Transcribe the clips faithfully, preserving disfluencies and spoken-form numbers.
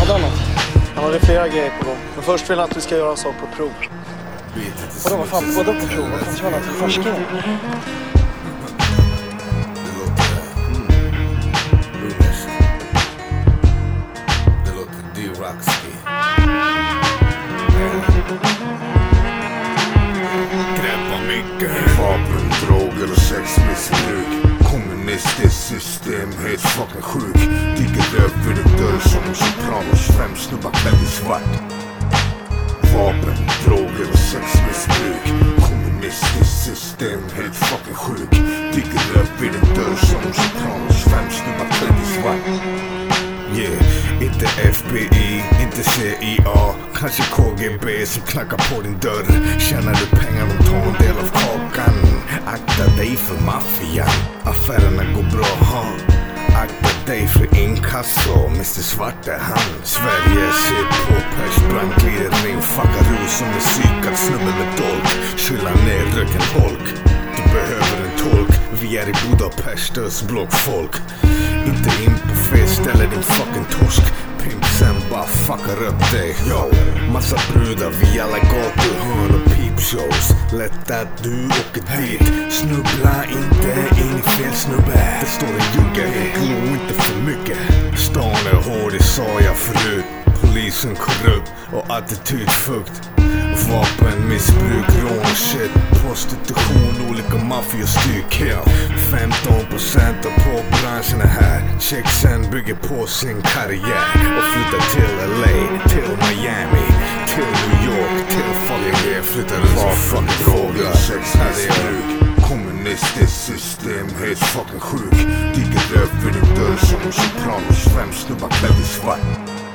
Hade han något? Han hade flera grejer på gång. Men först vill han att vi ska göra en sak på prov. Vadå, vad fan? Vadå på prov? Vad fan tror han att vi forskar? Vapen, droger och sexmissbruk. Kommunistiskt system, helt fucking sjuk. Digger över en dörr som en sopranos. Fem snubbar klädd i svart. Vapen, droger och sexmissbruk. Kommunistiskt system, helt fucking sjuk. Digger över en dörr som en sopranos. Fem snubbar klädd i svart. Yeah, inte F B I, inte C I A, kanske K G B som knackar på din dörr. Tjänar du pengar och tar en del av kakan. Akta dig för maffian, affärerna går bra, ha. Akta dig för inkasso, mister Svarte hand. Sverige ser på pers, brand glider in. Fuckar ur som en psykad snubbe med dolk. Skylla ner röken holk. Du behöver en tolk, vi är i Budapest, östblock folk. Inte in på fel ställe din fucking torsk. Pimpsen bara fuckar upp dig, yo. Massa brudar vid alla gator, hörn och peepshows. Lätt att du åker dit. Snubbla inte in i fel snubbe. Det står en jugge, glo inte för mycket. Stan är hård, det sa jag förut. Polisen korrupt och attitydfukt. Vapen, missbruk, rån, shit. Prostitution, olika maffiastyck, yeah. femton procent av på branschen är här. Checksen bygger på sin karriär och flyttar till L A, till Miami, till New York, till fucking yeah. Flyttar ut som fucking droger, sexmissbruk. Kommunistiskt system, helt fucking sjuk. Digger över din dörr som en sopranos. Fem snubbar klädd i svart.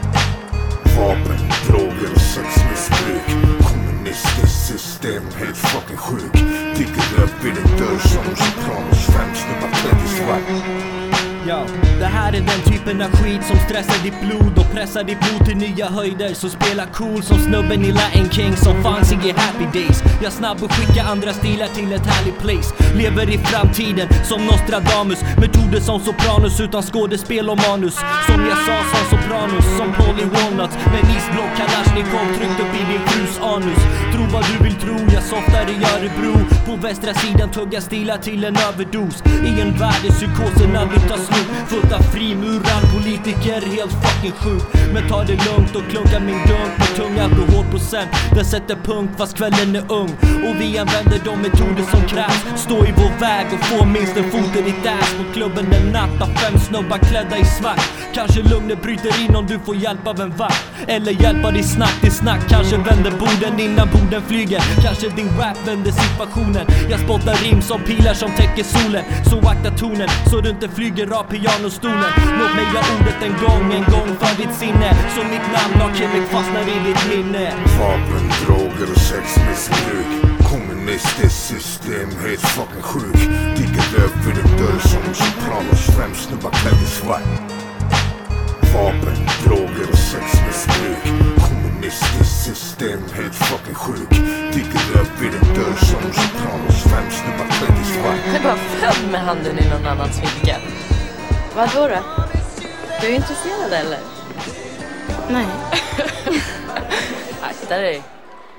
Vapen, droger och sexmissbruk. Kommunistiskt system, helt fucking sjuk. Digger upp vid en dörr som en sopranos. Fem snubbar klädd i svart. Ja, det här är den typen av skit som stressar ditt blod och pressar ditt blod till nya höjder. Så spela cool som snubben i Latin King som fanns i Happy Days. Jag snabb och skicka andra stilar till ett härligt place. Lever i framtiden som Nostradamus. Metoder som Sopranos utan skådespel och manus. Som jag sa som Sopranos, som Polly Walnuts. Med en isblock Kalashnikov tryckt upp i din frus anus. Tro vad du vill tro, jag softar i Örebro. På västra sidan tuggar stilar till en överdos. I en värld där psykoserna vill ta slut. Fullt av frimuran, politiker, helt fucking sjuk. Men ta det lugnt och klunka min dunk med tung alkoholprocent. Den sätter punkt fast kvällen är ung. Och vi använder de metoder som krävs. Stå i vår väg och få minst en fot i ditt ass. På klubben en natt av fem snubbar klädda i svart. Kanske lugnet bryter in om du får hjälp av en vakt. Eller hjälpa dig snack till snack. Kanske vänder borden innan borden flyger. Kanske din rap vänder situationen. Jag spottar rim som pilar som täcker solen. Så akta tonen så du inte flyger av pianostolen. Låt mig göra ordet en gång, en gång för ditt sinne. Så mitt namn har kemik fastnar i ditt minne. Vapen, droger och sexmissbruk. Kommunistiskt system, helt fucking sjuk. Digger över en dörr som en sopranos. Fem snubbar klädd i svart. Vapen, droger och sexmissbruk. Kommunistiskt system, helt fucking sjuk. Digger över en dörr som en sopranos. Fem snubbar klädd i svart. Jag är bara född med handen i någon annans ficka. Vad då då? Du är intresserad eller? Nej. Akta dig.